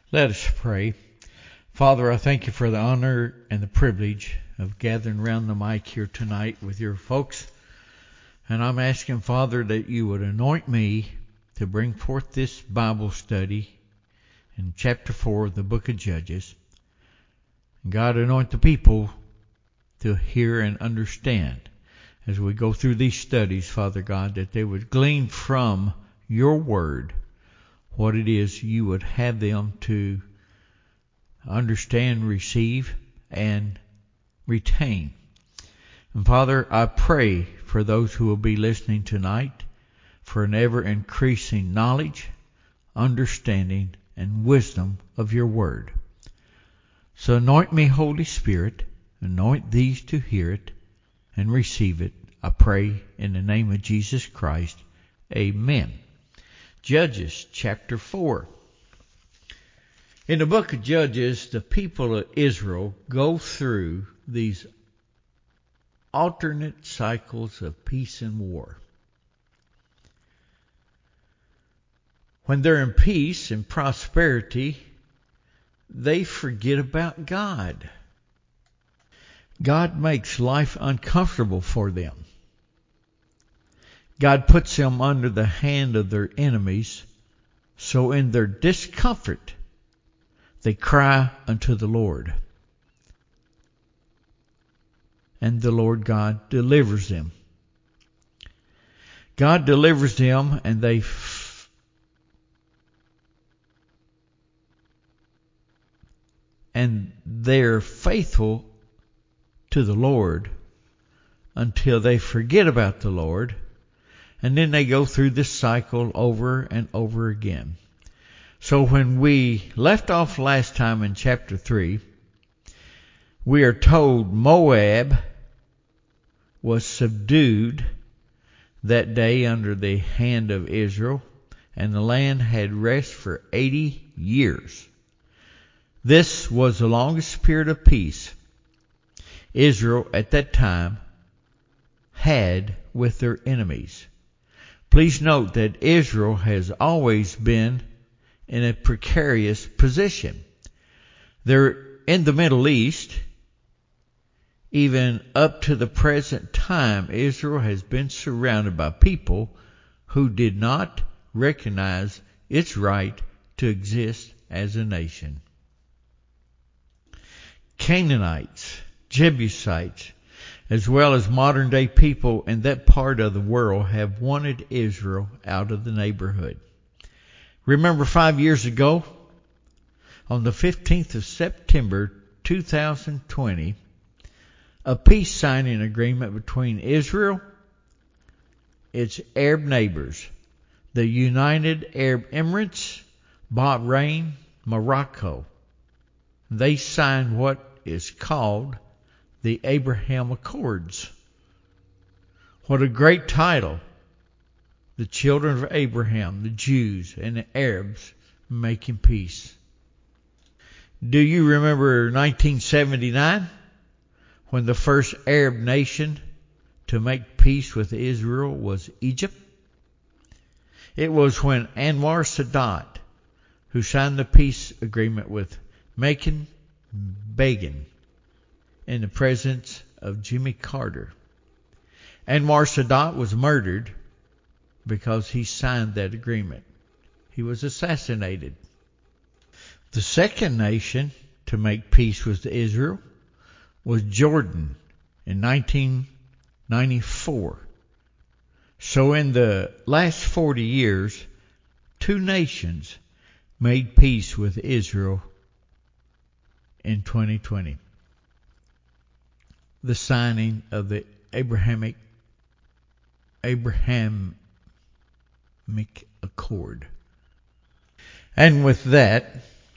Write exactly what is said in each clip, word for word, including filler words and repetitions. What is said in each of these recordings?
Let us pray. Father, I thank you for the honor and the privilege of gathering around the mic here tonight with your folks. And I'm asking, Father, that you would anoint me to bring forth this Bible study in chapter four of the book of Judges. And God, anoint the people to hear and understand as we go through these studies, Father God, that they would glean from your word what it is you would have them to understand, receive, and retain. And Father, I pray for those who will be listening tonight for an ever-increasing knowledge, understanding, and wisdom of your word. So anoint me, Holy Spirit, anoint these to hear it and receive it. I pray in the name of Jesus Christ. Amen. Judges chapter four. In the book of Judges, the people of Israel go through these alternate cycles of peace and war. When they're in peace and prosperity, they forget about God. God makes life uncomfortable for them. God puts them under the hand of their enemies, so in their discomfort, they cry unto the Lord. And the Lord God delivers them. God delivers them, and they f- and they're faithful to the Lord until they forget about the Lord, and then they go through this cycle over and over again. So when we left off last time in chapter three, we are told Moab was subdued that day under the hand of Israel, and the land had rest for eighty years. This was the longest period of peace Israel at that time had with their enemies. Please note that Israel has always been in a precarious position. They're in the Middle East. Even up to the present time, Israel has been surrounded by people who did not recognize its right to exist as a nation. Canaanites, Jebusites, as well as modern day people in that part of the world have wanted Israel out of the neighborhood. Remember five years ago, on the fifteenth of September two thousand twenty, a peace signing agreement between Israel, its Arab neighbors, the United Arab Emirates, Bahrain, Morocco. They signed what is called the Abraham Accords. What a great title. The children of Abraham, the Jews and the Arabs making peace. Do you remember nineteen seventy-nine? When the first Arab nation to make peace with Israel was Egypt? It was when Anwar Sadat, who signed the peace agreement with Menachem Begin in the presence of Jimmy Carter. Anwar Sadat was murdered because he signed that agreement. He was assassinated. The second nation to make peace with Israel was Jordan in nineteen ninety-four. So in the last forty years, two nations made peace with Israel in twenty twenty. The signing of the Abrahamic Abrahamic Accord. And with that,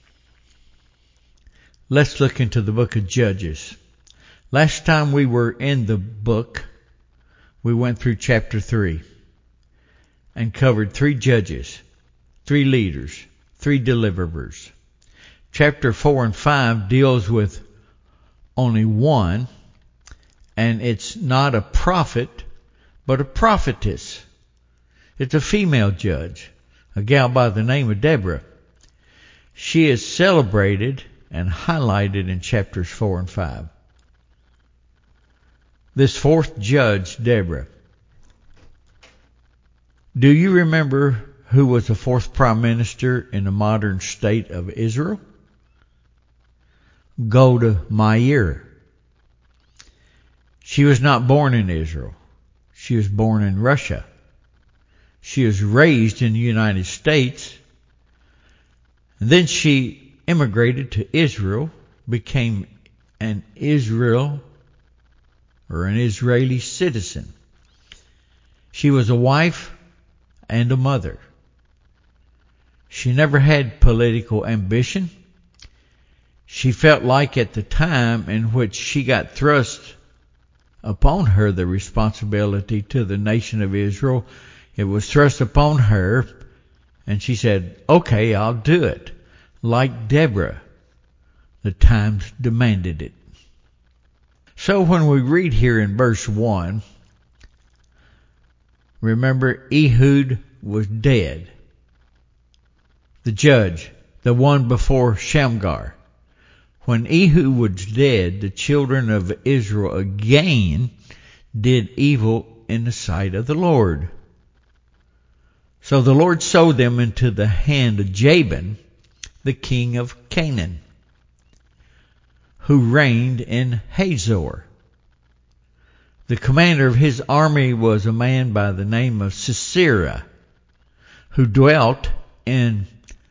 let's look into the book of Judges. Last time we were in the book, we went through chapter three and covered three judges, three leaders, three deliverers. Chapter four and five deals with only one, and it's not a prophet, but a prophetess. It's a female judge, a gal by the name of Deborah. She is celebrated and highlighted in chapters four and five. This fourth judge, Deborah. Do you remember who was the fourth prime minister in the modern state of Israel? Golda Meir. She was not born in Israel. She was born in Russia. She was raised in the United States. And then she immigrated to Israel, became an Israel or an Israeli citizen. She was a wife and a mother. She never had political ambition. She felt like at the time in which she got thrust upon her the responsibility to the nation of Israel, it was thrust upon her, and she said, okay, I'll do it. Like Deborah, the times demanded it. So when we read here in verse one, remember Ehud was dead. The judge, the one before Shamgar. When Ehud was dead, the children of Israel again did evil in the sight of the Lord. So the Lord sold them into the hand of Jabin, the king of Canaan, who reigned in Hazor. The commander of his army was a man by the name of Sisera, who dwelt in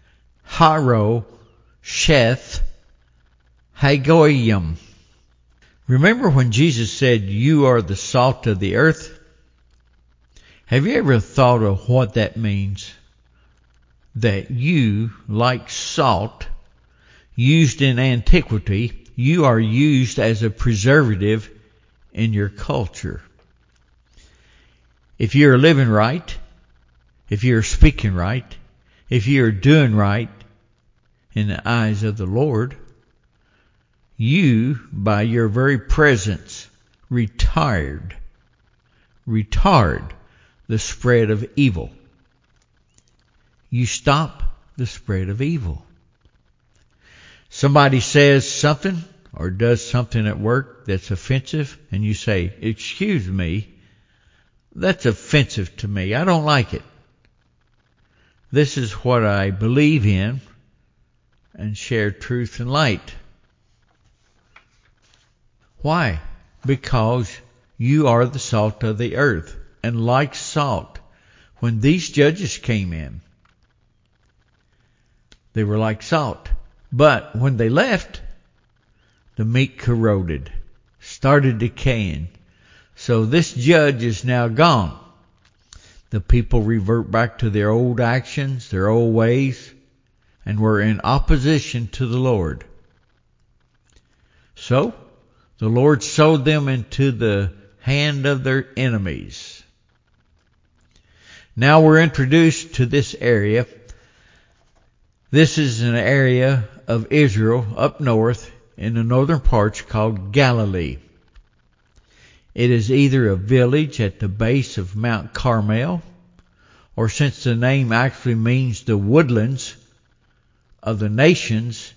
Harosheth Hagoyim. Remember when Jesus said, you are the salt of the earth? Have you ever thought of what that means? That you, like salt, used in antiquity, you are used as a preservative in your culture. If you're living right, if you're speaking right, if you're doing right in the eyes of the Lord, you, by your very presence, retired, retard the spread of evil. You stop the spread of evil. Somebody says something or does something at work that's offensive, and you say, excuse me, that's offensive to me. I don't like it. This is what I believe in, and share truth and light. Why? Because you are the salt of the earth. And like salt, when these judges came in, they were like salt. But when they left, the meat corroded, started decaying. So this judge is now gone. The people revert back to their old actions, their old ways, and were in opposition to the Lord. So the Lord sold them into the hand of their enemies. Now we're introduced to this area. This is an area of Israel up north in the northern parts called Galilee. It is either a village at the base of Mount Carmel, or since the name actually means the woodlands of the nations,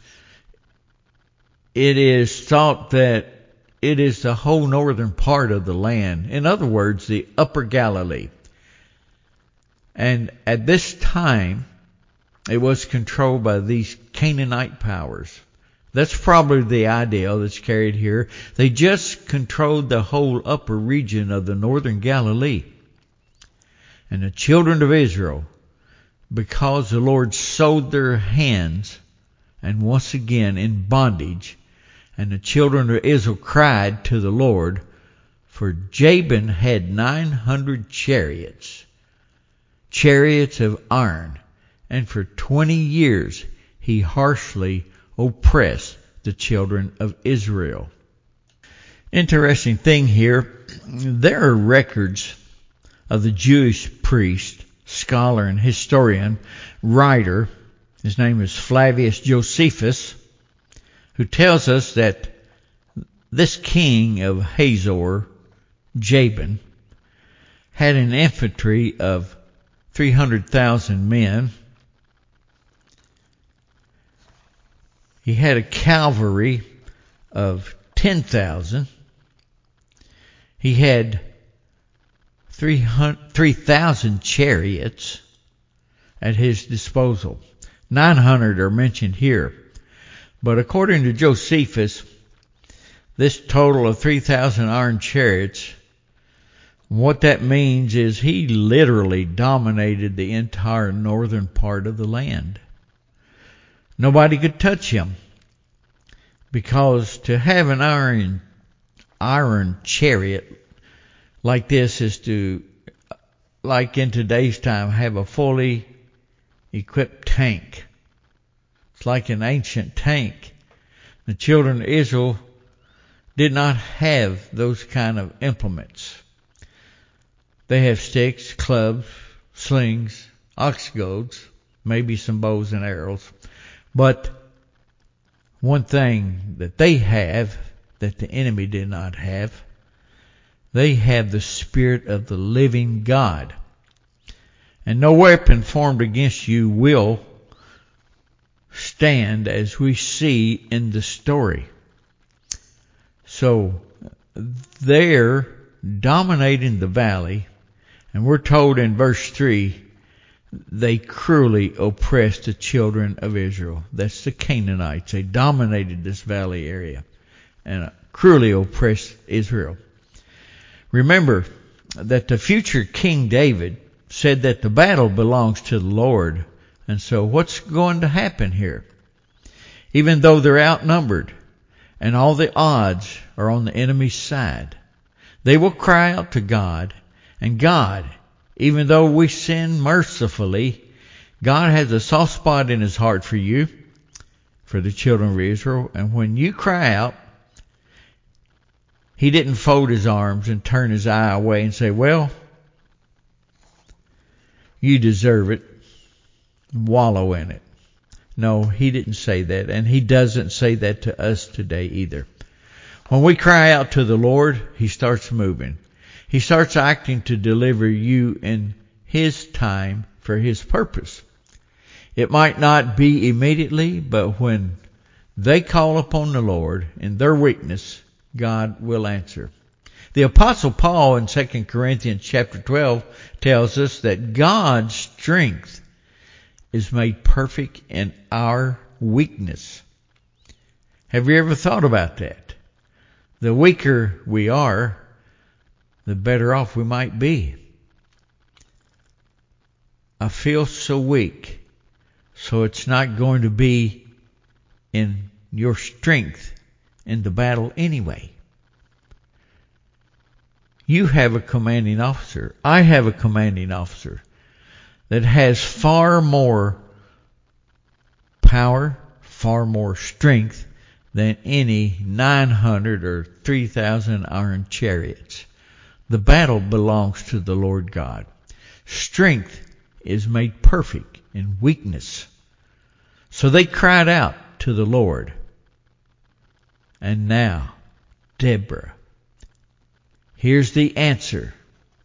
it is thought that it is the whole northern part of the land. In other words, the upper Galilee. And at this time, it was controlled by these Canaanite powers. That's probably the idea that's carried here. They just controlled the whole upper region of the northern Galilee. And the children of Israel, because the Lord sold their hands, and once again in bondage, and the children of Israel cried to the Lord, for Jabin had nine hundred chariots, chariots of iron, and for twenty years he harshly oppressed the children of Israel. Interesting thing here, there are records of the Jewish priest, scholar, and historian, writer, his name is Flavius Josephus, who tells us that this king of Hazor, Jabin, had an infantry of three hundred thousand men, He had a cavalry of ten thousand. He had three thousand chariots at his disposal. nine hundred are mentioned here. But according to Josephus, this total of three thousand iron chariots, what that means is he literally dominated the entire northern part of the land. Nobody could touch him, because to have an iron iron chariot like this is to, like in today's time, have a fully equipped tank. It's like an ancient tank. The children of Israel did not have those kind of implements. They have sticks, clubs, slings, ox goads, maybe some bows and arrows. But one thing that they have that the enemy did not have, they have the Spirit of the living God. And no weapon formed against you will stand, as we see in the story. So they're dominating the valley, and we're told in verse three, they cruelly oppressed the children of Israel. That's the Canaanites. They dominated this valley area and cruelly oppressed Israel. Remember that the future King David said that the battle belongs to the Lord. And so what's going to happen here? Even though they're outnumbered and all the odds are on the enemy's side, they will cry out to God, and God, even though we sin mercifully, God has a soft spot in his heart for you, for the children of Israel. And when you cry out, he didn't fold his arms and turn his eye away and say, well, you deserve it. Wallow in it. No, he didn't say that, and he doesn't say that to us today either. When we cry out to the Lord, he starts moving. He starts acting to deliver you in his time for his purpose. It might not be immediately, but when they call upon the Lord in their weakness, God will answer. The Apostle Paul in Second Corinthians chapter twelve tells us that God's strength is made perfect in our weakness. Have you ever thought about that? The weaker we are, the better off we might be. I feel so weak, so it's not going to be in your strength in the battle anyway. You have a commanding officer. I have a commanding officer that has far more power, far more strength than any nine hundred or three thousand iron chariots. The battle belongs to the Lord God. Strength is made perfect in weakness. So they cried out to the Lord. And now, Deborah. Here's the answer.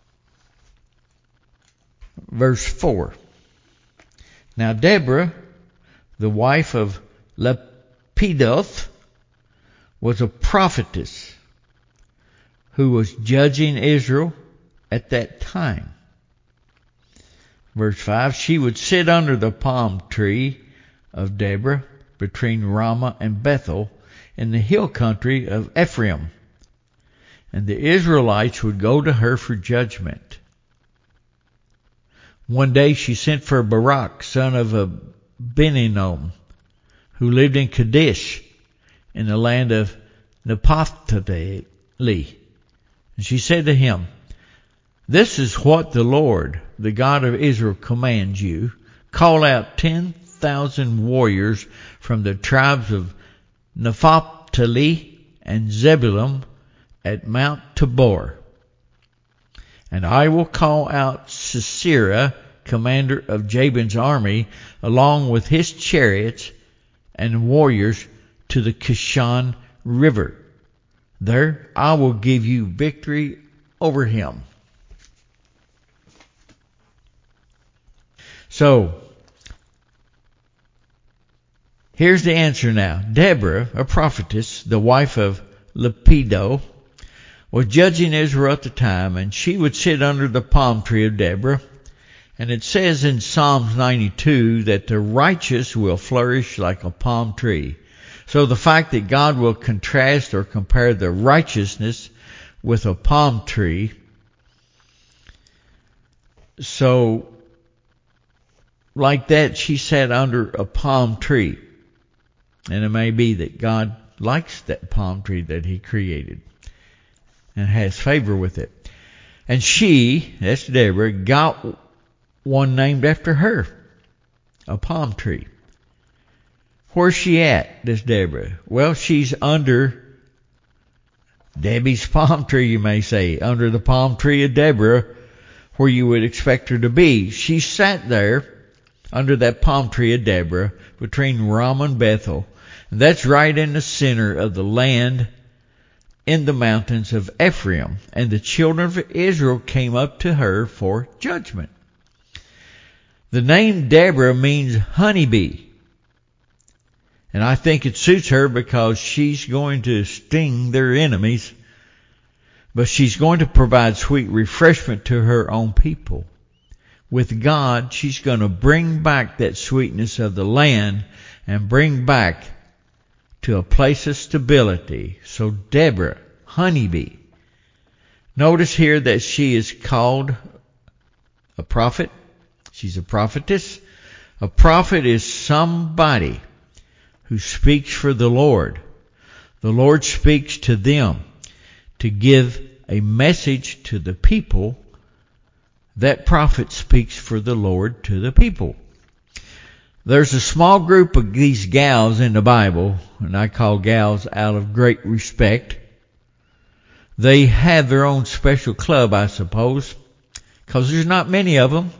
Verse four. Now Deborah, the wife of Lapidoth, was a prophetess who was judging Israel at that time. Verse five, she would sit under the palm tree of Deborah between Ramah and Bethel in the hill country of Ephraim. And the Israelites would go to her for judgment. One day she sent for Barak, son of Abinoam, who lived in Kadesh in the land of Naphtali. And she said to him, this is what the Lord, the God of Israel, commands you. Call out ten thousand warriors from the tribes of Naphtali and Zebulun at Mount Tabor. And I will call out Sisera, commander of Jabin's army, along with his chariots and warriors to the Kishon River. There I will give you victory over him. So, Here's the answer now. Deborah, a prophetess, the wife of Lepido, was judging Israel at the time, and she would sit under the palm tree of Deborah. And it says in Psalms ninety-two that the righteous will flourish like a palm tree. So the fact that God will contrast or compare the righteousness with a palm tree, so like that she sat under a palm tree. And it may be that God likes that palm tree that he created and has favor with it. And she, that's Deborah, got one named after her, a palm tree. Where's she at, this Deborah? Well, she's under Debbie's palm tree, you may say, under the palm tree of Deborah, where you would expect her to be. She sat there under that palm tree of Deborah between Ramah and Bethel. And that's right in the center of the land in the mountains of Ephraim. And the children of Israel came up to her for judgment. The name Deborah means honeybee. And I think it suits her because she's going to sting their enemies. But she's going to provide sweet refreshment to her own people. With God, she's going to bring back that sweetness of the land and bring back to a place of stability. So Deborah, honeybee. Notice here that she is called a prophet. She's a prophetess. A prophet is somebody who speaks for the Lord. The Lord speaks to them to give a message to the people. That prophet speaks for the Lord to the people. There's a small group of these gals in the Bible, and I call gals out of great respect. They have their own special club, I suppose, because there's not many of them.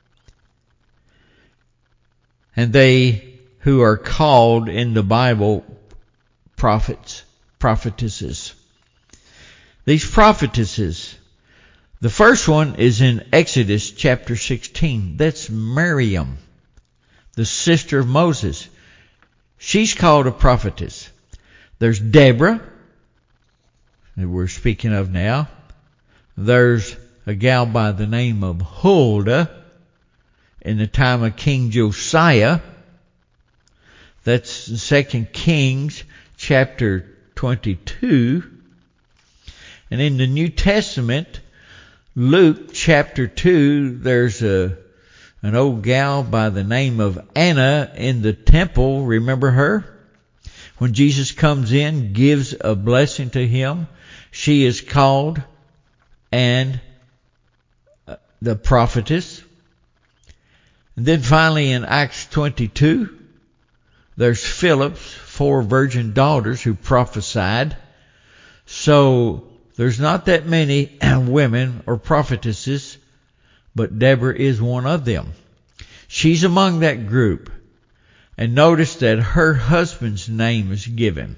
And they who are called in the Bible prophets, prophetesses. These prophetesses, the first one is in Exodus chapter sixteen. That's Miriam, the sister of Moses. She's called a prophetess. There's Deborah, that we're speaking of now. There's a gal by the name of Huldah in the time of King Josiah. That's Second Kings chapter twenty-two. And in the New Testament, Luke chapter two, there's a an old gal by the name of Anna in the temple. Remember her? When Jesus comes in, gives a blessing to him, she is called and the prophetess. And then finally in Acts twenty-two, there's Philip's four virgin daughters who prophesied. So there's not that many women or prophetesses, but Deborah is one of them. She's among that group. And notice that her husband's name is given.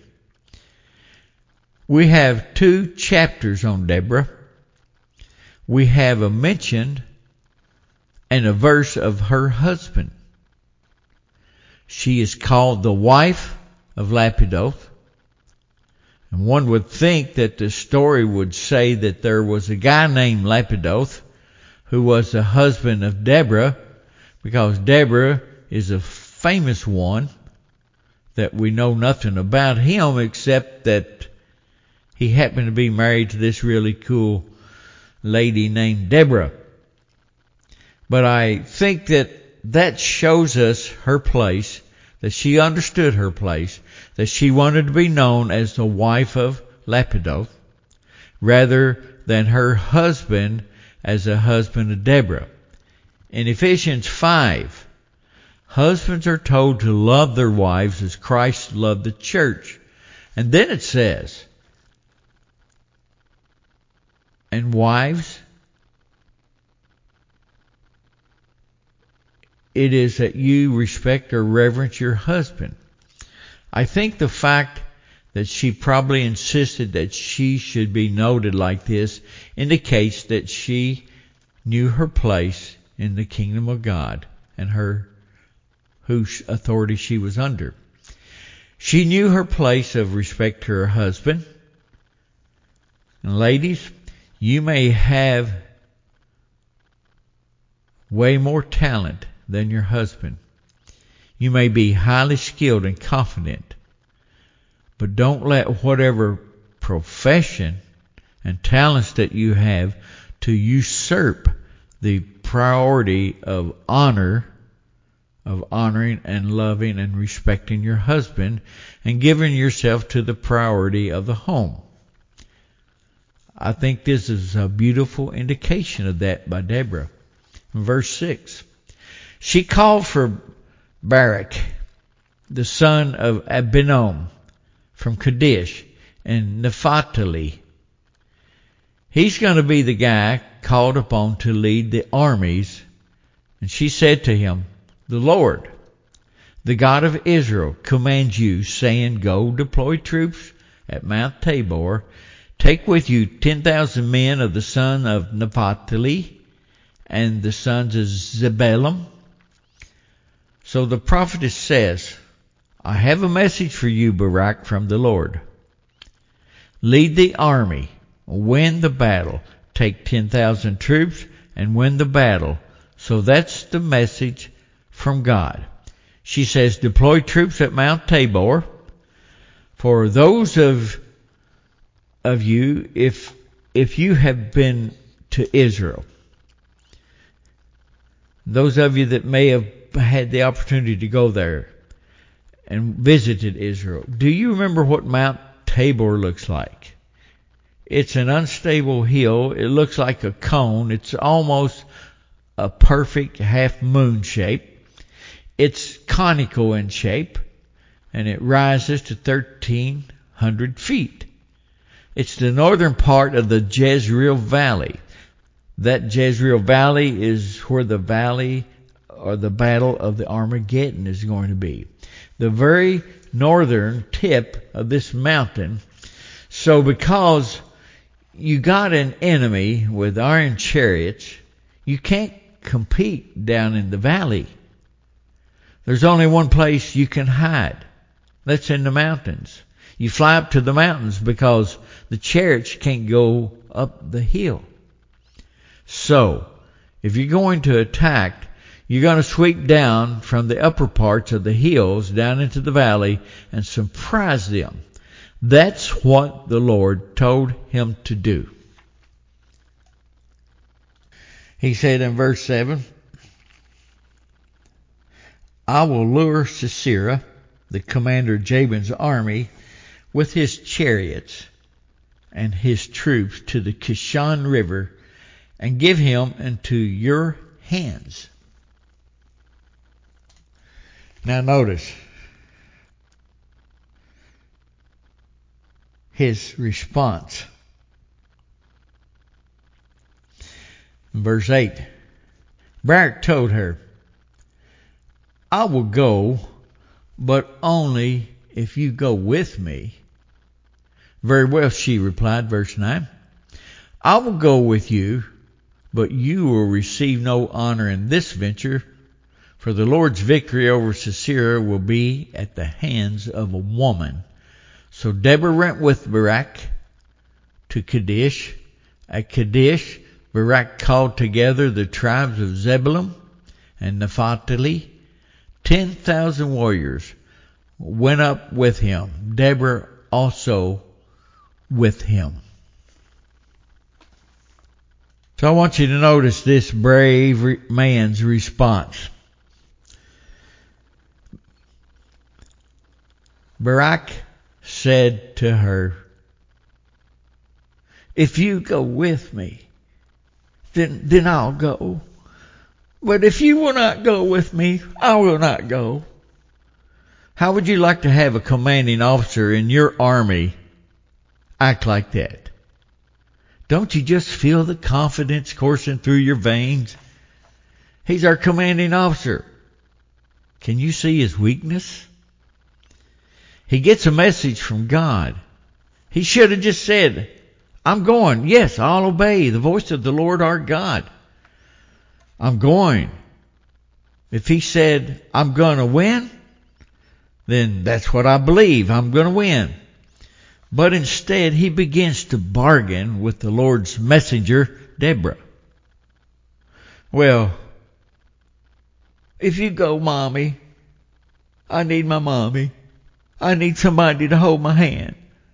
We have two chapters on Deborah. We have a mention and a verse of her husband. She is called the wife of Lapidoth. And one would think that the story would say that there was a guy named Lapidoth who was the husband of Deborah, because Deborah is a famous one that we know nothing about him except that he happened to be married to this really cool lady named Deborah. But I think that that shows us her place, that she understood her place, that she wanted to be known as the wife of Lapidoth rather than her husband as a husband of Deborah. In Ephesians five, husbands are told to love their wives as Christ loved the church. And then it says, and wives, it is that you respect or reverence your husband. I think the fact that she probably insisted that she should be noted like this indicates that she knew her place in the kingdom of God and her whose authority she was under. She knew her place of respect to her husband. And ladies, you may have way more talent than your husband. You may be highly skilled and confident, but don't let whatever profession and talents that you have to usurp the priority of honor, of honoring and loving and respecting your husband and giving yourself to the priority of the home. I think this is a beautiful indication of that by Deborah. In verse six, she called for Barak, the son of Abinoam, from Kadesh and Naphtali. He's going to be the guy called upon to lead the armies. And she said to him, the Lord, the God of Israel, commands you, saying, go deploy troops at Mount Tabor. Take with you ten thousand men of the son of Naphtali and the sons of Zebulun. So the prophetess says, I have a message for you, Barak, from the Lord. Lead the army, win the battle, take ten thousand troops and win the battle. So that's the message from God. She says, deploy troops at Mount Tabor. For those of of you, if if you have been to Israel, those of you that may have had the opportunity to go there and visited Israel, do you remember what Mount Tabor looks like? It's an unstable hill. It looks like a cone. It's almost a perfect half moon shape. It's conical in shape, and it rises to thirteen hundred feet. It's the northern part of the Jezreel Valley. That Jezreel Valley is where the valley or the battle of the Armageddon is going to be. The very northern tip of this mountain. So because you got an enemy with iron chariots, you can't compete down in the valley. There's only one place you can hide. That's in the mountains. You fly up to the mountains because the chariots can't go up the hill. So, if you're going to attack, you're going to sweep down from the upper parts of the hills down into the valley and surprise them. That's what the Lord told him to do. He said in verse seven, I will lure Sisera, the commander of Jabin's army, with his chariots and his troops to the Kishon River and give him into your hands. Now notice his response. Verse eight. Barak told her, I will go, but only if you go with me. Very well, she replied, verse nine. I will go with you, but you will receive no honor in this venture, for the Lord's victory over Sisera will be at the hands of a woman. So Deborah went with Barak to Kadesh. At Kadesh, Barak called together the tribes of Zebulun and Naphtali. Ten thousand warriors went up with him. Deborah also with him. So I want you to notice this brave man's response. Barak said to her, if you go with me, then, then I'll go. But if you will not go with me, I will not go. How would you like to have a commanding officer in your army act like that? Don't you just feel the confidence coursing through your veins? He's our commanding officer. Can you see his weakness? He gets a message from God. He should have just said, I'm going. Yes, I'll obey the voice of the Lord our God. I'm going. If he said, I'm going to win, then that's what I believe. I'm going to win. But instead, he begins to bargain with the Lord's messenger, Deborah. Well, if you go, Mommy, I need my mommy. I need somebody to hold my hand.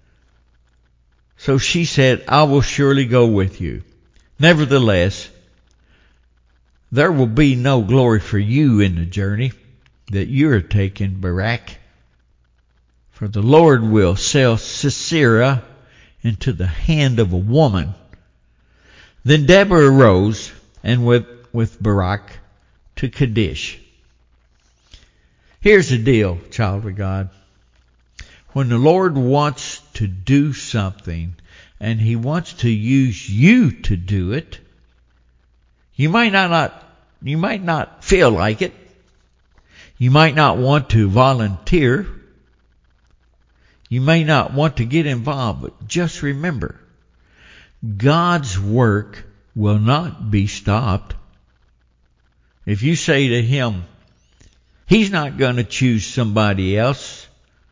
So she said, I will surely go with you. Nevertheless, there will be no glory for you in the journey that you are taking, Barak. For the Lord will sell Sisera into the hand of a woman. Then Deborah arose and went with Barak to Kadesh. Here's the deal, child of God. When the Lord wants to do something and he wants to use you to do it, you might not, not you might not feel like it. You might not want to volunteer. You may not want to get involved, but just remember, God's work will not be stopped. If you say to him, he's not going to choose somebody else,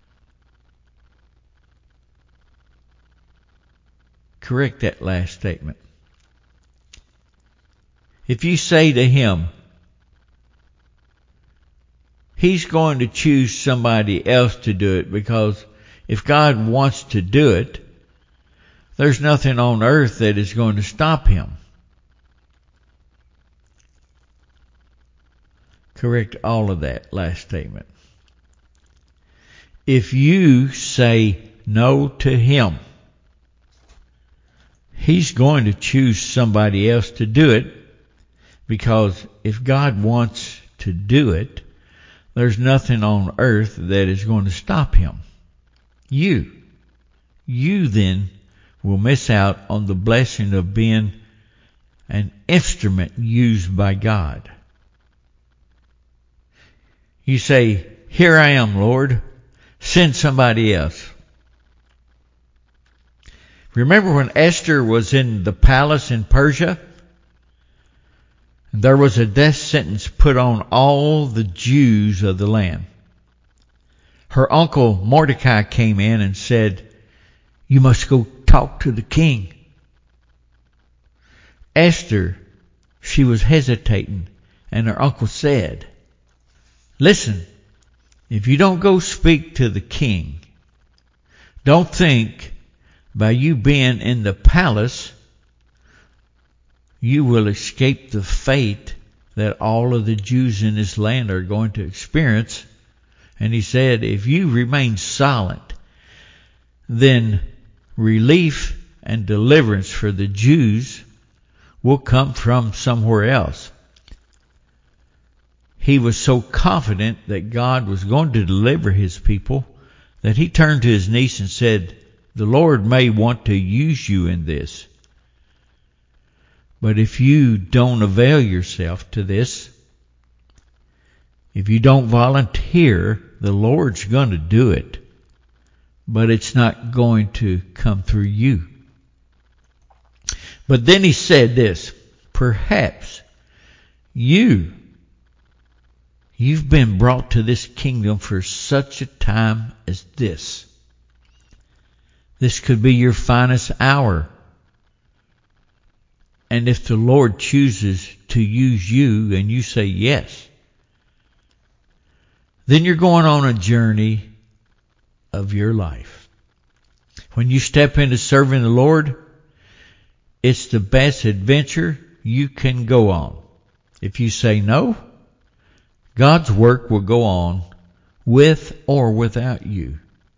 correct that last statement. If you say to him, he's going to choose somebody else to do it, because if God wants to do it, there's nothing on earth that is going to stop him. Correct all of that last statement. If you say no to him, he's going to choose somebody else to do it, because if God wants to do it, there's nothing on earth that is going to stop him. You, you then will miss out on the blessing of being an instrument used by God. You say, here I am, Lord. Send somebody else. Remember when Esther was in the palace in Persia? There was a death sentence put on all the Jews of the land. Her uncle Mordecai came in and said, you must go talk to the king. Esther, she was hesitating, and her uncle said, listen, if you don't go speak to the king, don't think by you being in the palace you will escape the fate that all of the Jews in this land are going to experience. And he said, if you remain silent, then relief and deliverance for the Jews will come from somewhere else. He was so confident that God was going to deliver his people that he turned to his niece and said, the Lord may want to use you in this. But if you don't avail yourself to this, if you don't volunteer, the Lord's going to do it. But it's not going to come through you. But then he said this, perhaps you, you've been brought to this kingdom for such a time as this. This could be your finest hour. And if the Lord chooses to use you and you say yes, then you're going on a journey of your life. When you step into serving the Lord, it's the best adventure you can go on. If you say no, God's work will go on with or without you.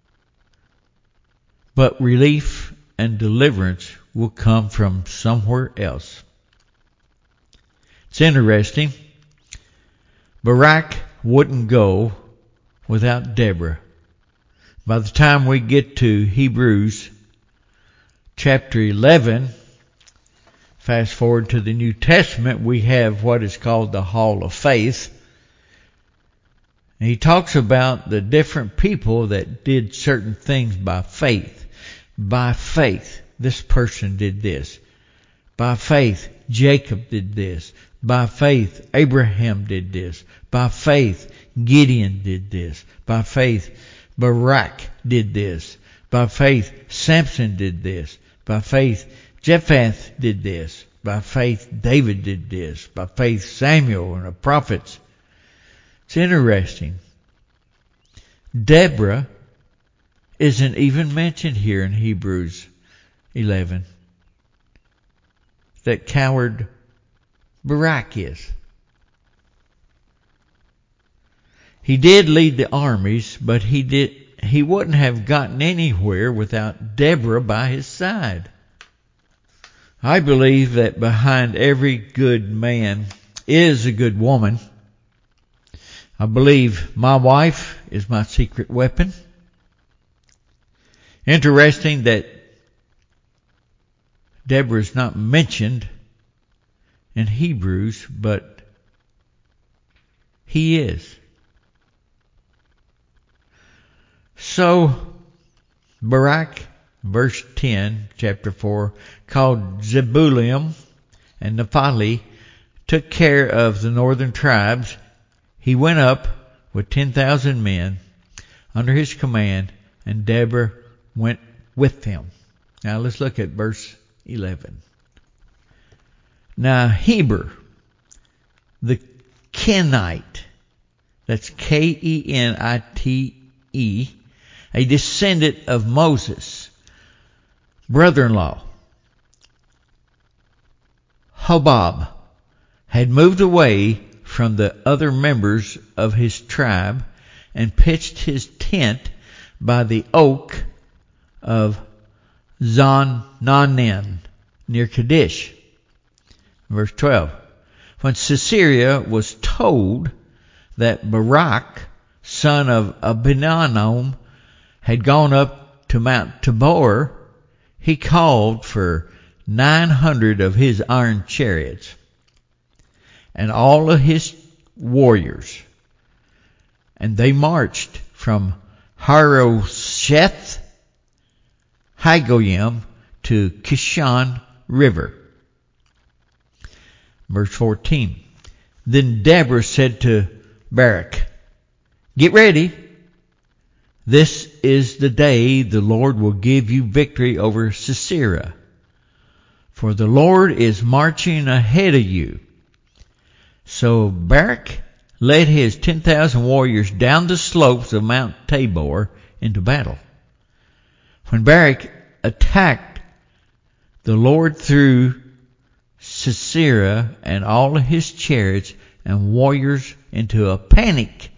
But relief and deliverance will come from somewhere else. It's interesting. Barak wouldn't go without Deborah. By the time we get to Hebrews chapter eleven, fast forward to the New Testament, we have what is called the Hall of Faith. And he talks about the different people that did certain things by faith. By faith, this person did this. By faith, Jacob did this. By faith, Abraham did this. By faith, Gideon did this. By faith, Barak did this. By faith, Samson did this. By faith, Jephthah did this. By faith, David did this. By faith, Samuel and the prophets. It's interesting. Deborah isn't even mentioned here in Hebrews eleven. That coward Barak is. He did lead the armies, but he did he wouldn't have gotten anywhere without Deborah by his side. I believe that behind every good man is a good woman. I believe my wife is my secret weapon. Interesting that Deborah is not mentioned in Hebrews, but he is. So, Barak, verse ten, chapter four, called Zebulun and Naphtali, took care of the northern tribes. He went up with ten thousand men under his command, and Deborah went with him. Now let's look at verse eleven. Now Heber, the Kenite, that's K E N I T E, a descendant of Moses' brother-in-law, Hobab, had moved away from the other members of his tribe and pitched his tent by the oak of Zaanannim near Kadesh. Verse twelve. When Sisera was told that Barak, son of Abinoam, had gone up to Mount Tabor, he called for nine hundred of his iron chariots and all of his warriors, and they marched from Harosheth Hagoyim to Kishon River. Verse fourteen. Then Deborah said to Barak, "Get ready. This is the day the Lord will give you victory over Sisera. For the Lord is marching ahead of you." So Barak led his ten thousand warriors down the slopes of Mount Tabor into battle. When Barak attacked, the Lord threw Sisera and all of his chariots and warriors into a panic.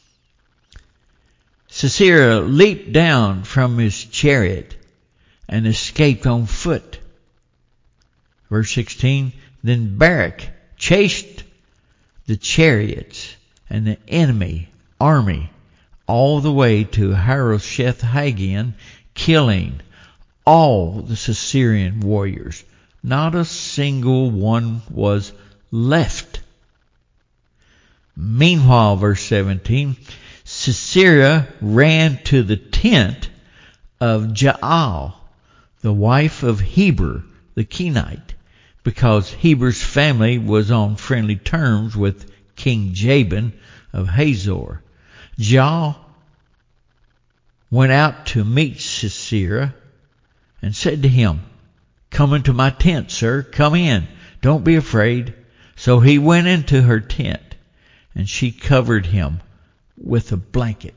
Sisera leaped down from his chariot and escaped on foot. Verse sixteen, then Barak chased the chariots and the enemy army all the way to Harosheth Hagoyim, killing all the Siserian warriors. Not a single one was left. Meanwhile, verse seventeen, Sisera ran to the tent of Jael, the wife of Heber the Kenite, because Heber's family was on friendly terms with King Jabin of Hazor. Jael went out to meet Sisera and said to him, "Come into my tent, sir. Come in. Don't be afraid." So he went into her tent, and she covered him with a blanket.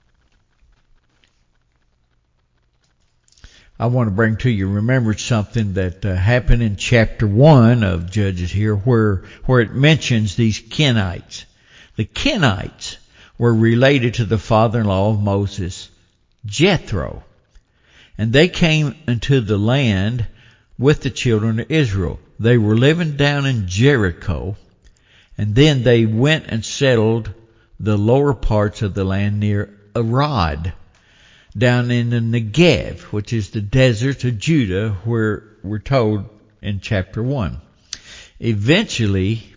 I want to bring to you remembrance something that uh, happened in chapter one of Judges here, where where it mentions these Kenites. The Kenites were related to the father-in-law of Moses, Jethro, and they came into the land with the children of Israel. They were living down in Jericho, and then they went and settled the lower parts of the land near Arad, down in the Negev, which is the desert of Judah, where we're told in chapter one. Eventually,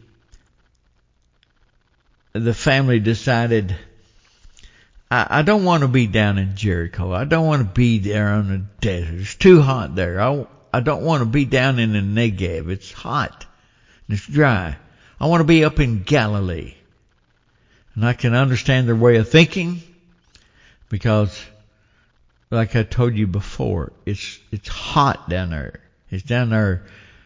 the family decided, I, I don't want to be down in Jericho. I don't want to be there on the desert. It's too hot there. I, I don't want to be down in the Negev. It's hot and it's dry. I want to be up in Galilee. And I can understand their way of thinking because, like I told you before, it's it's hot down there. It's down there.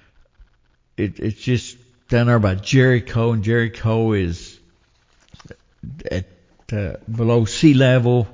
It, it's just down there by Jericho, and Jericho is at uh, below sea level.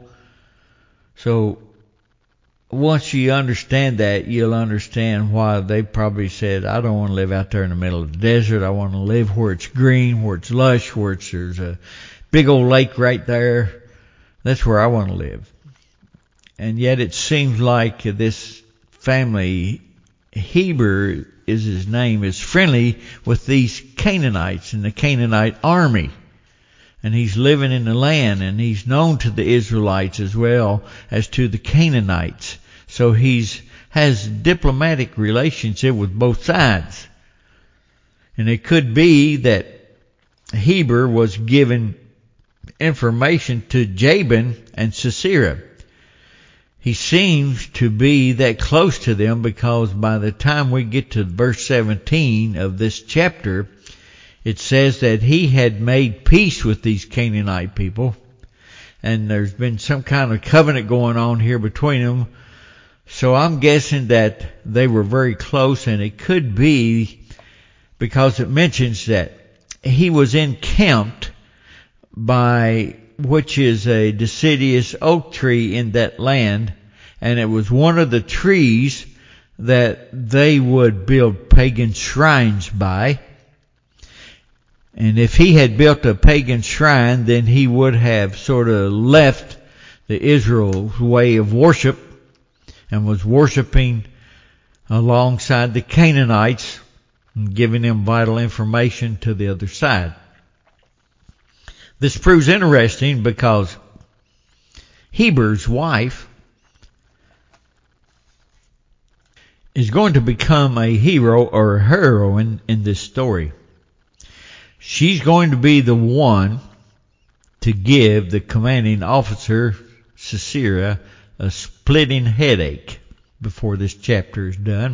So once you understand that, you'll understand why they probably said, I don't want to live out there in the middle of the desert. I want to live where it's green, where it's lush, where it's, there's a big old lake right there. That's where I want to live. And yet it seems like this family, Heber is his name, is friendly with these Canaanites and the Canaanite army. And he's living in the land, and he's known to the Israelites as well as to the Canaanites. So he's has diplomatic relationship with both sides. And it could be that Heber was given information to Jabin and Sisera. He seems to be that close to them because by the time we get to verse seventeen of this chapter, it says that he had made peace with these Canaanite people, and there's been some kind of covenant going on here between them. So I'm guessing that they were very close, and it could be because it mentions that he was encamped by, which is a deciduous oak tree in that land, and it was one of the trees that they would build pagan shrines by. And if he had built a pagan shrine, then he would have sort of left the Israel's way of worship and was worshiping alongside the Canaanites and giving them vital information to the other side. This proves interesting because Heber's wife is going to become a hero or a heroine in this story. She's going to be the one to give the commanding officer, Sisera, a splitting headache before this chapter is done.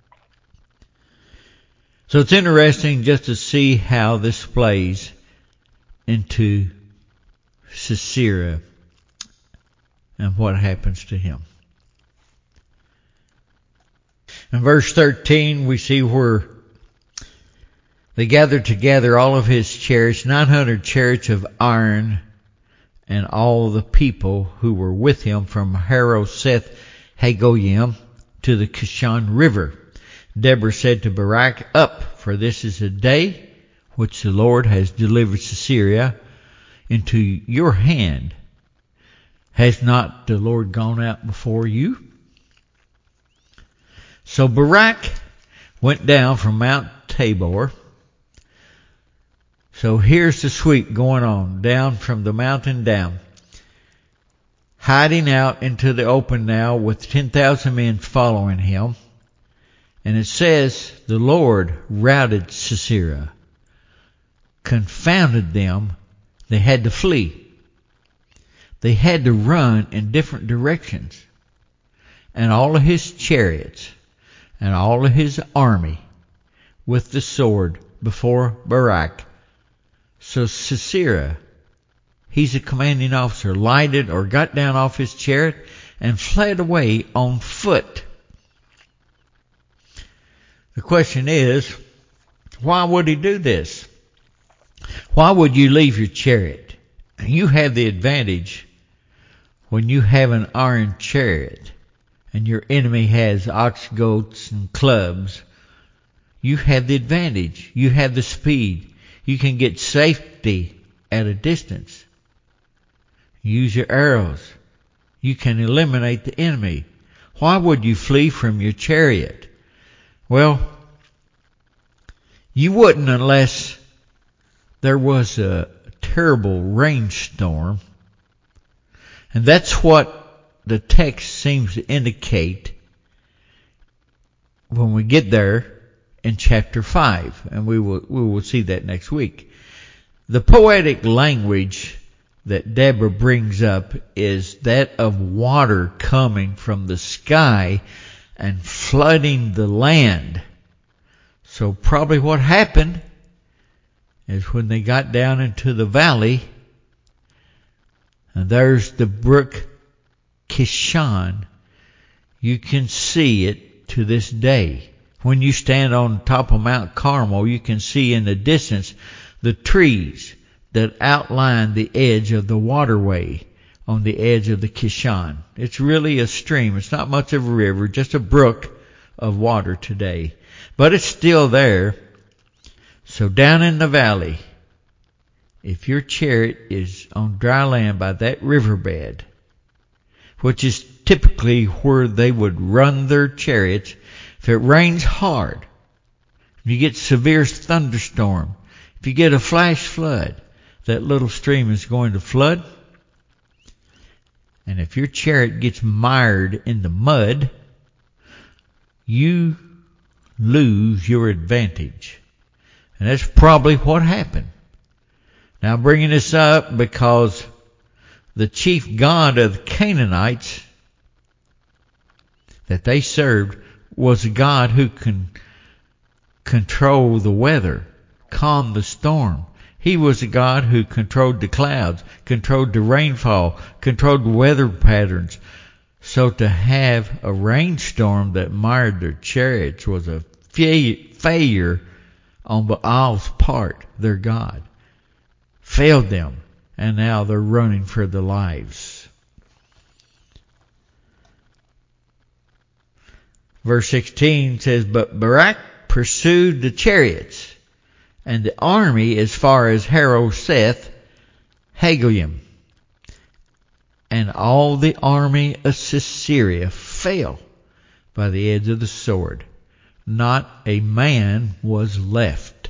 So it's interesting just to see how this plays into Sisera and what happens to him. In verse thirteen, we see where they gathered together all of his chariots, nine hundred chariots of iron, and all the people who were with him from Harosheth Hagoyim to the Kishon River. Deborah said to Barak, Up, for this is a day which the Lord has delivered Sisera into your hand. Has not the Lord gone out before you? So Barak went down from Mount Tabor. So here's the sweep going on, down from the mountain down. Hiding out into the open now with ten thousand men following him. And it says the Lord routed Sisera, confounded them. They had to flee. They had to run in different directions. And all of his chariots and all of his army with the sword before Barak. So Sisera, he's a commanding officer, lighted or got down off his chariot and fled away on foot. The question is, why would he do this? Why would you leave your chariot? You have the advantage when you have an iron chariot and your enemy has ox goats and clubs. You have the advantage. You have the speed. You can get safety at a distance. Use your arrows. You can eliminate the enemy. Why would you flee from your chariot? Well, you wouldn't unless there was a terrible rainstorm. And that's what the text seems to indicate when we get there in chapter five, and we will we will see that next week. The poetic language that Deborah brings up is that of water coming from the sky and flooding the land. So probably what happened is when they got down into the valley, and there's the brook Kishon. You can see it to this day. When you stand on top of Mount Carmel, you can see in the distance the trees that outline the edge of the waterway on the edge of the Kishon. It's really a stream. It's not much of a river, just a brook of water today. But it's still there. So down in the valley, if your chariot is on dry land by that riverbed, which is typically where they would run their chariots, if it rains hard, if you get severe thunderstorm, if you get a flash flood, that little stream is going to flood. And if your chariot gets mired in the mud, you lose your advantage. And that's probably what happened. Now I'm bringing this up because the chief god of the Canaanites that they served was a God who can control the weather, calm the storm. He was a God who controlled the clouds, controlled the rainfall, controlled the weather patterns. So to have a rainstorm that mired their chariots was a failure on Baal's part, their God. Failed them, and now they're running for their lives. Verse sixteen says, but Barak pursued the chariots and the army as far as Harosheth Hagoyim. And all the army of Sisera fell by the edge of the sword. Not a man was left.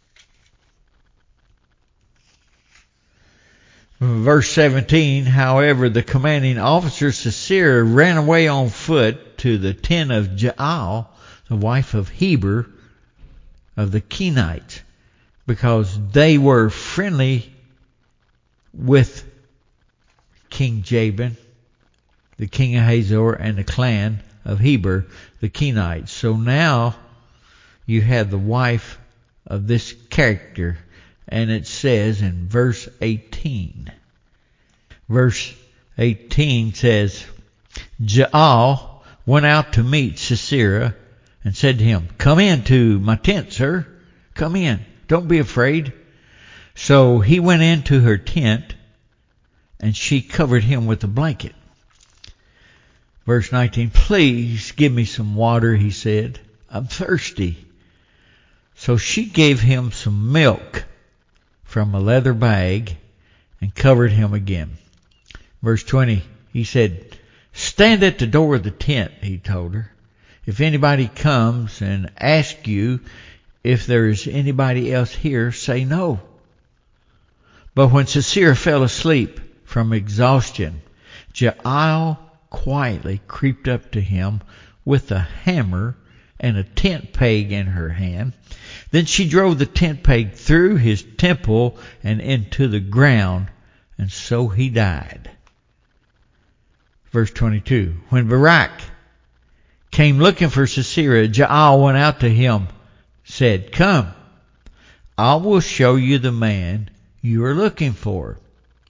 Verse seventeen, however, the commanding officer Sisera ran away on foot to the tent of Jael, the wife of Heber of the Kenites, because they were friendly with King Jabin, the king of Hazor, and the clan of Heber, the Kenites. So now you have the wife of this character, and it says in verse eighteen. Verse eighteen says, Jael went out to meet Sisera and said to him, come into my tent, sir. Come in. Don't be afraid. So he went into her tent, and she covered him with a blanket. Verse nineteen, please give me some water, he said. I'm thirsty. So she gave him some milk from a leather bag and covered him again. Verse twenty, he said, stand at the door of the tent, he told her. If anybody comes and asks you if there is anybody else here, say no. But when Sisera fell asleep from exhaustion, Jael quietly creeped up to him with a hammer and a tent peg in her hand. Then she drove the tent peg through his temple and into the ground, and so he died. Verse twenty-two, when Barak came looking for Sisera, Jael went out to him, said, come, I will show you the man you are looking for.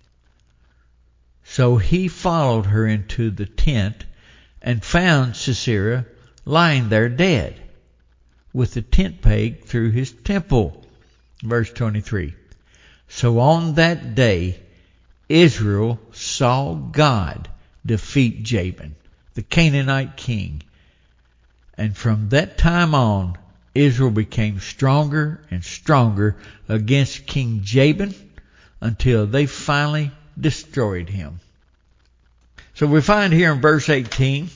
So he followed her into the tent and found Sisera lying there dead, with the tent peg through his temple. Verse twenty-three. So on that day, Israel saw God defeat Jabin, the Canaanite king. And from that time on, Israel became stronger and stronger against King Jabin until they finally destroyed him. So we find here in verse eighteen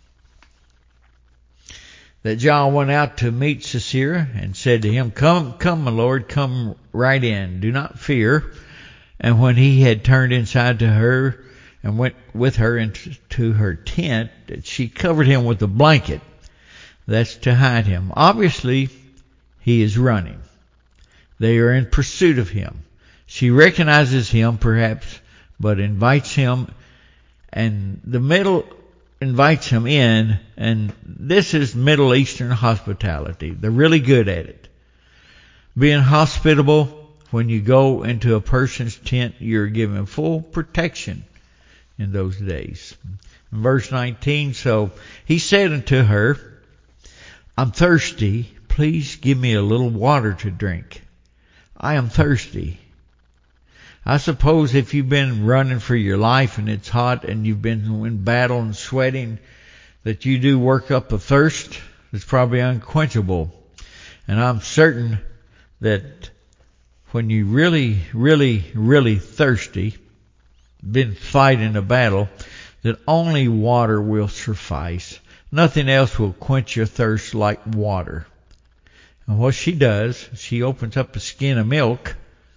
that Jael went out to meet Sisera and said to him, Come, come, my lord, come right in. Do not fear. And when he had turned inside to her and went with her into her tent, she covered him with a blanket. That's to hide him. Obviously, he is running. They are in pursuit of him. She recognizes him, perhaps, but invites him, and the middle invites him in, and this is Middle Eastern hospitality. They're really good at it. Being hospitable when you go into a person's tent, you're given full protection in those days. In verse nineteen, so he said unto her, I'm thirsty. Please give me a little water to drink. I am thirsty. I suppose if you've been running for your life and it's hot and you've been in battle and sweating, that you do work up a thirst that's probably unquenchable. And I'm certain that when you really, really, really thirsty, been fighting a battle, that only water will suffice. Nothing else will quench your thirst like water. And what she does, she opens up a skin of milk.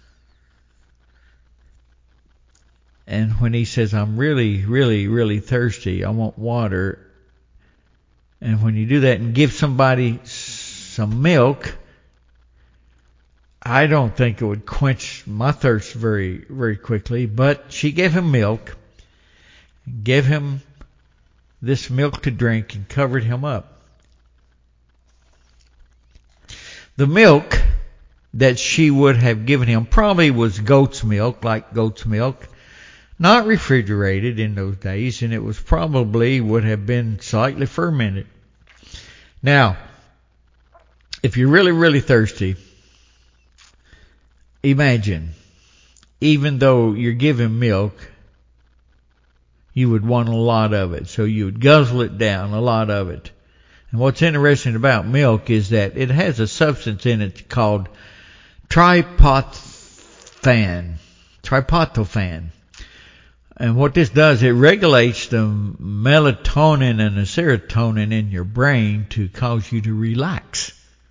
And when he says, I'm really, really, really thirsty, I want water. And when you do that and give somebody some milk, I don't think it would quench my thirst very, very quickly. But she gave him milk, gave him this milk to drink, and covered him up. The milk that she would have given him probably was goat's milk, like goat's milk. Not refrigerated in those days, and it was probably would have been slightly fermented. Now, if you're really, really thirsty, imagine, even though you're given milk, you would want a lot of it. So you would guzzle it down, a lot of it. And what's interesting about milk is that it has a substance in it called tryptophan. Tryptophan. And what this does, it regulates the melatonin and the serotonin in your brain to cause you to relax.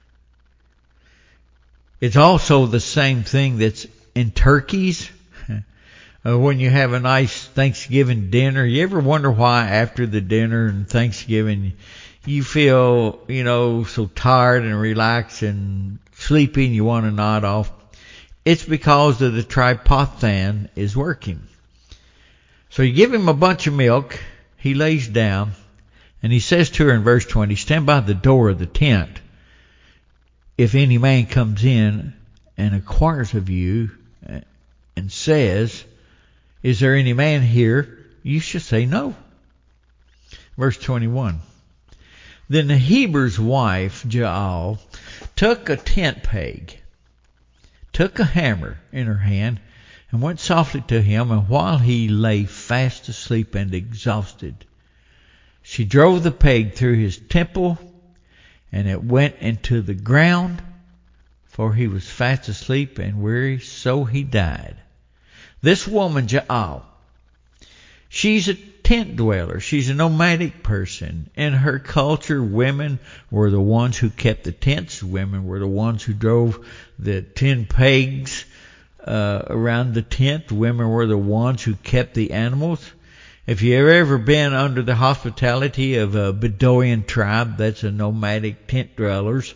It's also the same thing that's in turkeys. Uh, when you have a nice Thanksgiving dinner, you ever wonder why after the dinner and Thanksgiving you feel, you know, so tired and relaxed and sleepy and you want to nod off? It's because of the tryptophan is working. So you give him a bunch of milk, he lays down, and he says to her in verse twenty, stand by the door of the tent. If any man comes in and inquires of you and says, is there any man here? You should say no. Verse twenty-one. Then the Heber's wife, Jael, took a tent peg, took a hammer in her hand, and went softly to him, and while he lay fast asleep and exhausted, she drove the peg through his temple, and it went into the ground, for he was fast asleep and weary, so he died. This woman, Jael, she's a tent dweller. She's a nomadic person. In her culture, women were the ones who kept the tents. Women were the ones who drove the tent pegs Uh, around the tent. Women were the ones who kept the animals. If you've ever been under the hospitality of a Bedouin tribe, that's a nomadic tent dwellers,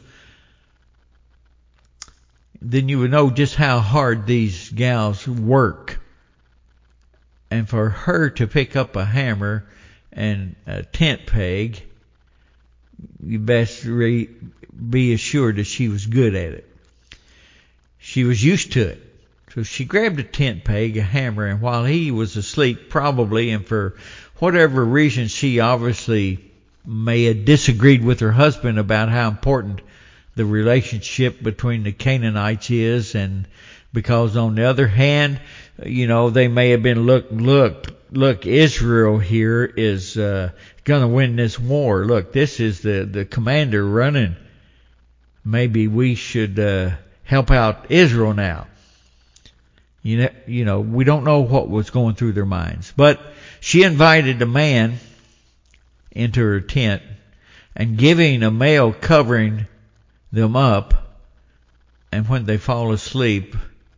then you would know just how hard these gals work. And for her to pick up a hammer and a tent peg, you best re- be assured that she was good at it. She was used to it. So she grabbed a tent peg, a hammer, and while he was asleep, probably, and for whatever reason, she obviously may have disagreed with her husband about how important the relationship between the Canaanites is, and because on the other hand, you know, they may have been, look, look, look, Israel here is uh, going to win this war. Look, this is the, the commander running. Maybe we should uh, help out Israel now. You know, you know, we don't know what was going through their minds. But she invited a man into her tent, and giving a male covering them up, and when they fall asleep,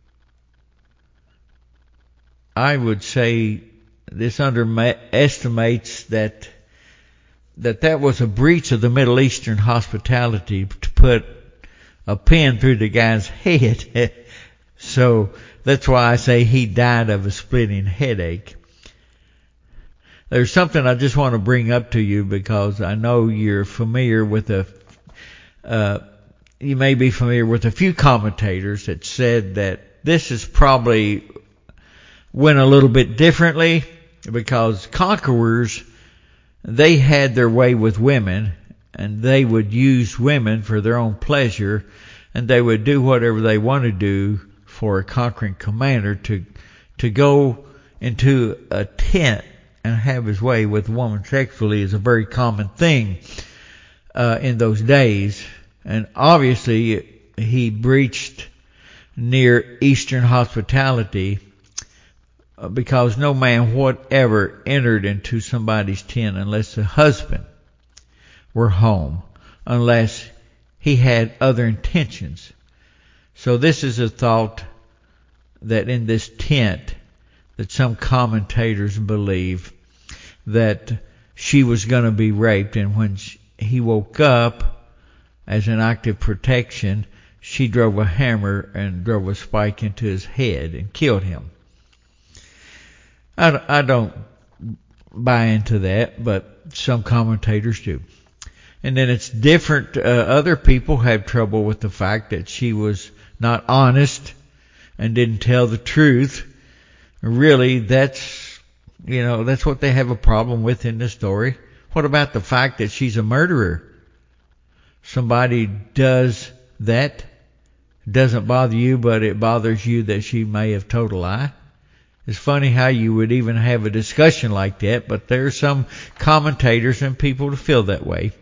I would say this underestimates that that that was a breach of the Middle Eastern hospitality to put a pin through the guy's head. So that's why I say he died of a splitting headache. There's something I just want to bring up to you, because I know you're familiar with a, uh, you may be familiar with a few commentators that said that this is probably went a little bit differently, because conquerors, they had their way with women, and they would use women for their own pleasure, and they would do whatever they want to do for a conquering commander to to go into a tent and have his way with a woman sexually is a very common thing uh, in those days. And obviously he breached near Eastern hospitality, because no man whatever entered into somebody's tent unless the husband were home, unless he had other intentions. So this is a thought that in this tent, that some commentators believe that she was going to be raped, and when she, he woke up, as an act of protection, she drove a hammer and drove a spike into his head and killed him. I, I don't buy into that, but some commentators do. And then it's different. Uh, other people have trouble with the fact that she was not honest and didn't tell the truth. Really, that's, you know, that's what they have a problem with in this story. What about the fact that she's a murderer? Somebody does that, doesn't bother you, but it bothers you that she may have told a lie. It's funny how you would even have a discussion like that, but there are some commentators and people to feel that way.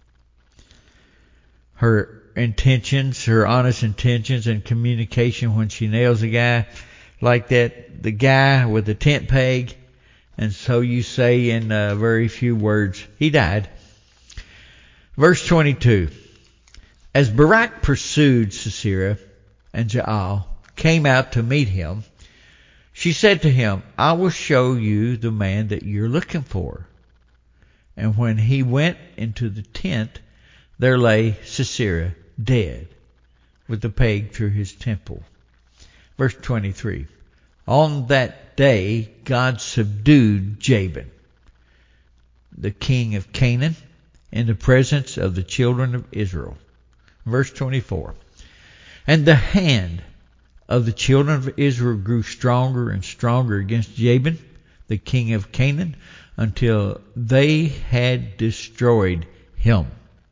Her intentions, her honest intentions and communication when she nails a guy like that, the guy with the tent peg, and so you say in uh, very few words, he died. Verse twenty-two. As Barak pursued Sisera, and Jael came out to meet him, she said to him, I will show you the man that you're looking for. And when he went into the tent, there lay Sisera dead, with the peg through his temple. Verse twenty-three. On that day, God subdued Jabin, the king of Canaan, in the presence of the children of Israel. Verse twenty-four. And the hand of the children of Israel grew stronger and stronger against Jabin, the king of Canaan, until they had destroyed him.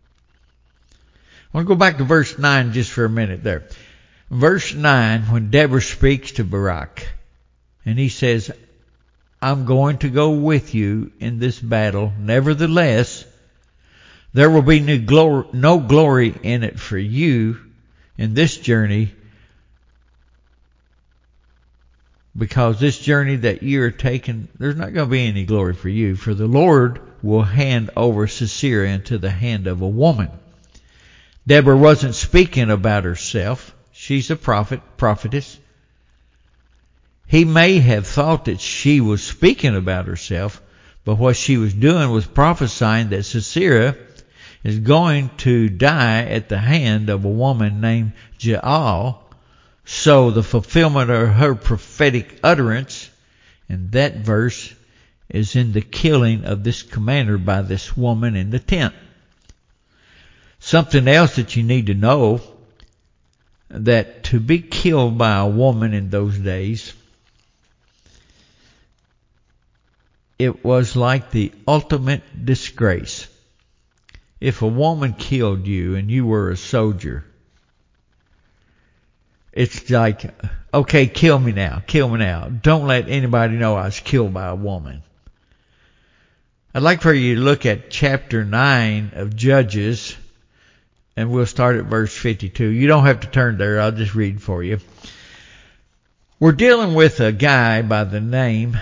I want to go back to verse nine just for a minute there. Verse nine, when Deborah speaks to Barak, and he says, I'm going to go with you in this battle. Nevertheless, there will be no glory, no glory in it for you in this journey, because this journey that you are taking, there's not going to be any glory for you, for the Lord will hand over Sisera into the hand of a woman. Deborah wasn't speaking about herself. She's a prophet, prophetess. He may have thought that she was speaking about herself, but what she was doing was prophesying that Sisera is going to die at the hand of a woman named Jael. So the fulfillment of her prophetic utterance in that verse is in the killing of this commander by this woman in the tent. Something else that you need to know, that to be killed by a woman in those days, it was like the ultimate disgrace. If a woman killed you and you were a soldier, it's like, okay, kill me now, kill me now. Don't let anybody know I was killed by a woman. I'd like for you to look at chapter nine of Judges, and we'll start at verse fifty-two. You don't have to turn there, I'll just read for you. We're dealing with a guy by the name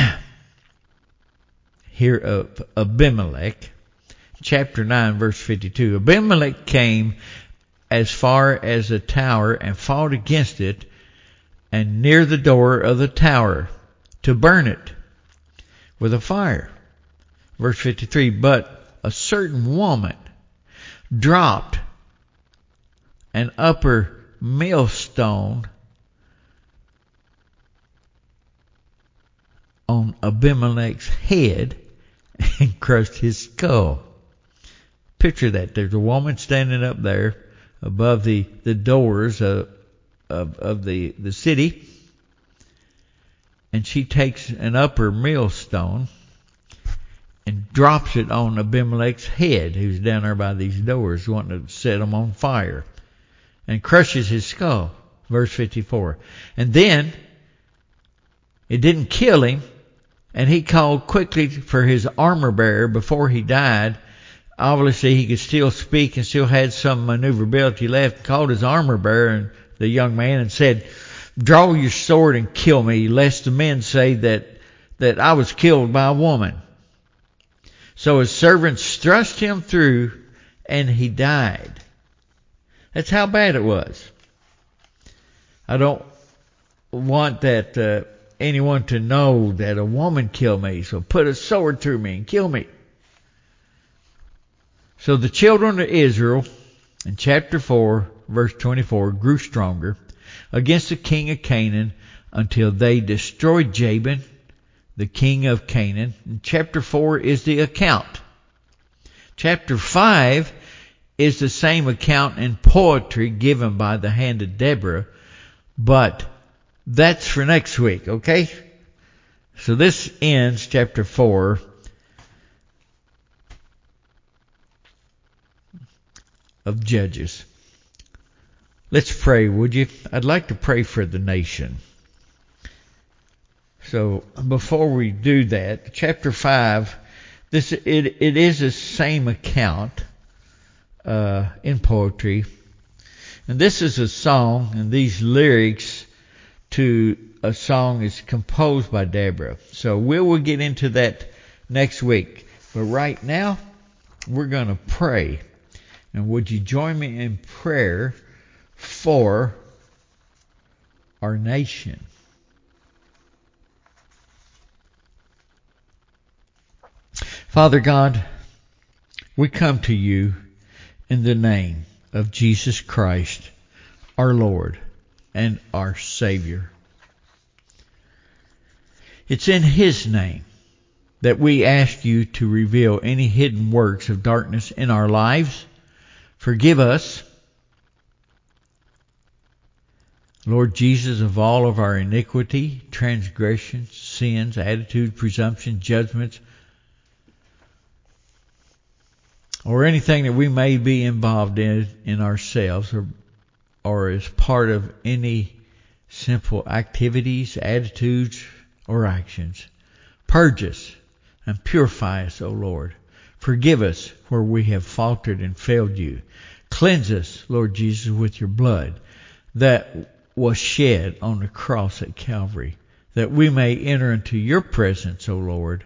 here of Abimelech. Chapter nine, verse fifty-two. Abimelech came as far as the tower and fought against it, and near the door of the tower, to burn it with a fire. Verse fifty-three. But a certain woman dropped an upper millstone on Abimelech's head and crushed his skull. Picture that. There's a woman standing up there above the, the doors of, of, of the, the city. And she takes an upper millstone and drops it on Abimelech's head, who's down there by these doors wanting to set him on fire, and crushes his skull. Verse fifty-four. And then it didn't kill him, and he called quickly for his armor bearer before he died. Obviously, he could still speak and still had some maneuverability left. Called his armor bearer, and the young man, and said, "Draw your sword and kill me, lest the men say that, that I was killed by a woman." So his servants thrust him through, and he died. That's how bad it was. I don't want that uh, anyone to know that a woman killed me, so put a sword through me and kill me. So the children of Israel, in chapter four, verse twenty-four, grew stronger against the king of Canaan until they destroyed Jabin, the king of Canaan. And chapter four is the account. Chapter five is the same account in poetry given by the hand of Deborah, but that's for next week, okay? So this ends chapter four. Of Judges. Let's pray, would you? I'd like to pray for the nation. So before we do that, chapter five, this it it is the same account uh, in poetry, and this is a song, and these lyrics to a song is composed by Deborah. So we will get into that next week. But right now, we're going to pray. And would you join me in prayer for our nation? Father God, we come to you in the name of Jesus Christ, our Lord and our Savior. It's in His name that we ask you to reveal any hidden works of darkness in our lives. Forgive us, Lord Jesus, of all of our iniquity, transgressions, sins, attitudes, presumptions, judgments, or anything that we may be involved in in ourselves, or, or as part of any sinful activities, attitudes, or actions. Purge us and purify us, O Lord. Forgive us where we have faltered and failed you. Cleanse us, Lord Jesus, with your blood that was shed on the cross at Calvary, that we may enter into your presence, O Lord,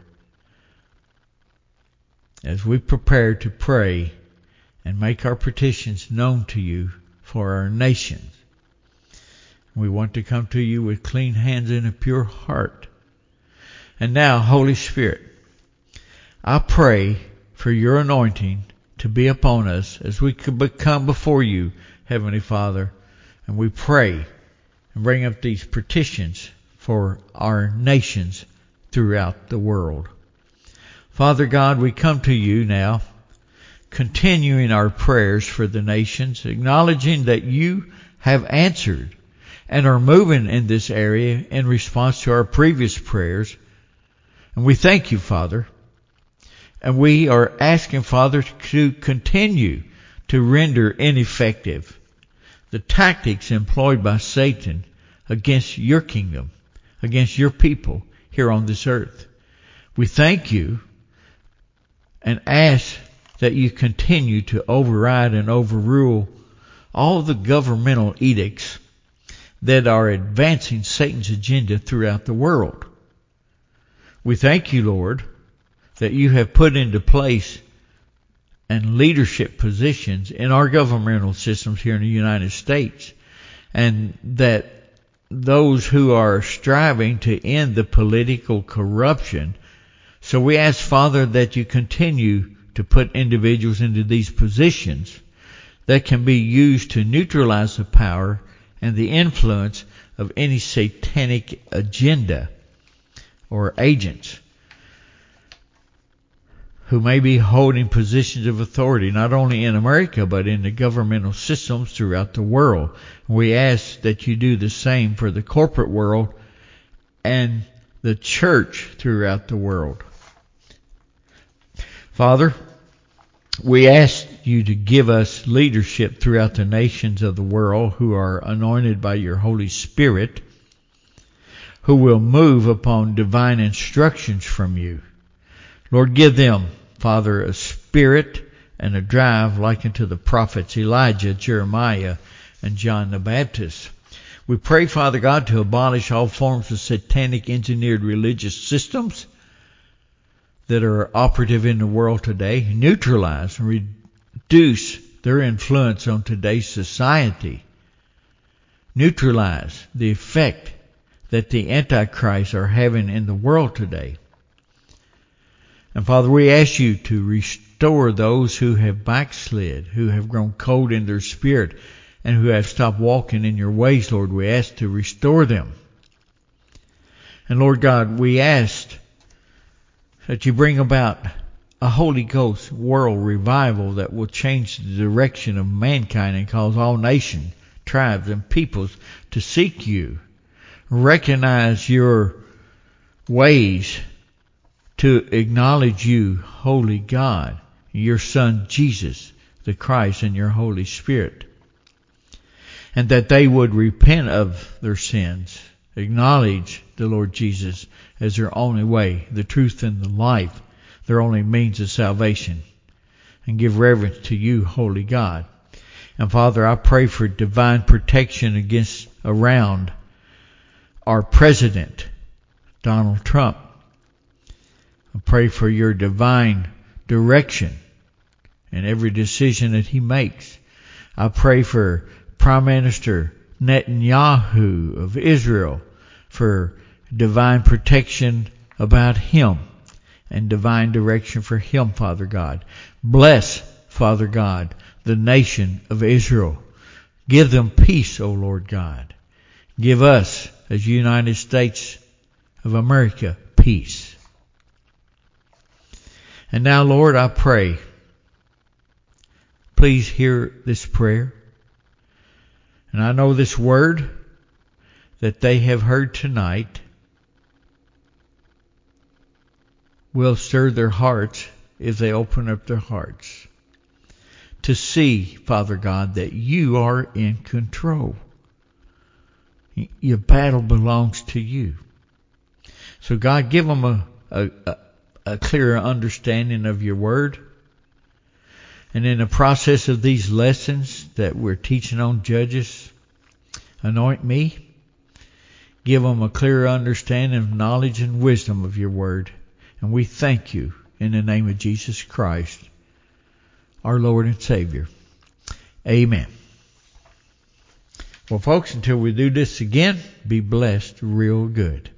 as we prepare to pray and make our petitions known to you for our nations. We want to come to you with clean hands and a pure heart. And now, Holy Spirit, I pray for your anointing to be upon us as we come before you, Heavenly Father, and we pray and bring up these petitions for our nations throughout the world. Father God, we come to you now, continuing our prayers for the nations, acknowledging that you have answered and are moving in this area in response to our previous prayers. And we thank you, Father. And we are asking, Father, to continue to render ineffective the tactics employed by Satan against your kingdom, against your people here on this earth. We thank you and ask that you continue to override and overrule all the governmental edicts that are advancing Satan's agenda throughout the world. We thank you, Lord, that you have put into place and leadership positions in our governmental systems here in the United States, and that those who are striving to end the political corruption. So we ask, Father, that you continue to put individuals into these positions that can be used to neutralize the power and the influence of any satanic agenda or agents. who may be holding positions of authority, not only in America, but in the governmental systems throughout the world. We ask that you do the same for the corporate world and the church throughout the world. Father, we ask you to give us leadership throughout the nations of the world who are anointed by your Holy Spirit, who will move upon divine instructions from you. Lord, give them, Father, a spirit and a drive like unto the prophets Elijah, Jeremiah, and John the Baptist. We pray, Father God, to abolish all forms of satanic engineered religious systems that are operative in the world today, neutralize and reduce their influence on today's society, neutralize the effect that the Antichrists are having in the world today. And Father, we ask you to restore those who have backslid, who have grown cold in their spirit, and who have stopped walking in your ways, Lord. We ask to restore them. And Lord God, we ask that you bring about a Holy Ghost world revival that will change the direction of mankind and cause all nations, tribes, and peoples to seek you, recognize your ways, to acknowledge you, Holy God, your Son Jesus, the Christ, and your Holy Spirit. And that they would repent of their sins, acknowledge the Lord Jesus as their only way, the truth, and the life, their only means of salvation, and give reverence to you, Holy God. And Father, I pray for divine protection against, around our President, Donald Trump. I pray for your divine direction in every decision that he makes. I pray for Prime Minister Netanyahu of Israel, for divine protection about him and divine direction for him, Father God. Bless, Father God, the nation of Israel. Give them peace, O Lord God. Give us, as United States of America, peace. And now, Lord, I pray, please hear this prayer. And I know this word that they have heard tonight will stir their hearts if they open up their hearts to see, Father God, that you are in control. Your battle belongs to you. So God, give them a, a, a a clearer understanding of your word. And in the process of these lessons that we're teaching on Judges, anoint me. Give them a clearer understanding of knowledge and wisdom of your word. And we thank you in the name of Jesus Christ, our Lord and Savior. Amen. Well, folks, until we do this again, be blessed real good.